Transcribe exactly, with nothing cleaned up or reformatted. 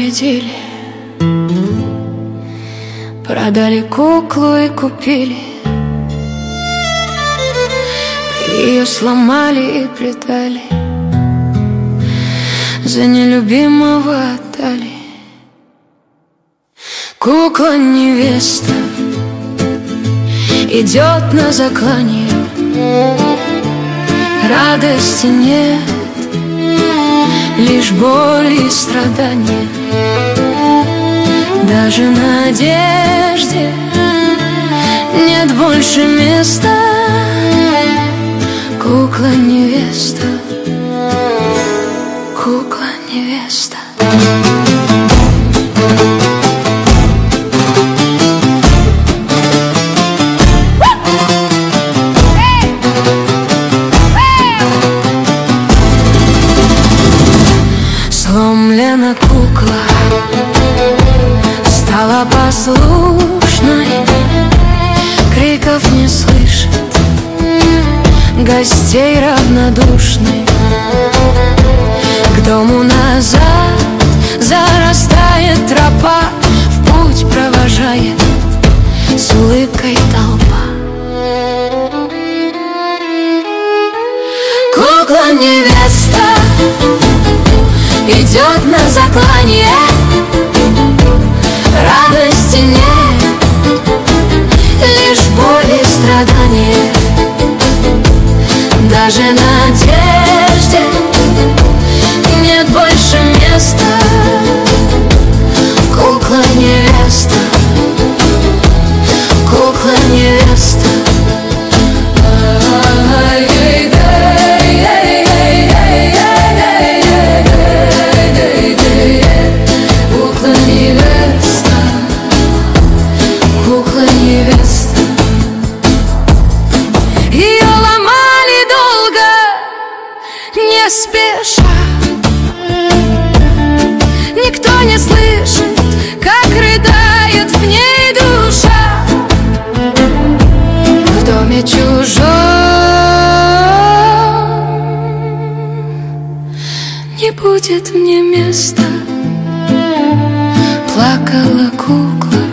победили, продали куклу и купили. Ее сломали и предали, за нелюбимого отдали. Кукла-невеста идет на заклание, радости нет, лишь боль и страдания. Даже надежде нет больше места. Кукла-невеста, кукла-невеста. Сломлена кукла, стала послушной, криков не слышит, гостей равнодушный. К дому назад зарастает тропа, в путь провожает с улыбкой толпа. Кукла-невеста идет на заклание, радости нет, лишь боль и страдания. Даже надежде нет больше места. Кукла-невеста, кукла-невеста. Кукла-невеста. Ее ломали долго, не спеша. Никто не слышит, как рыдает в ней душа. В доме чужом не будет мне места. Плакала кукла,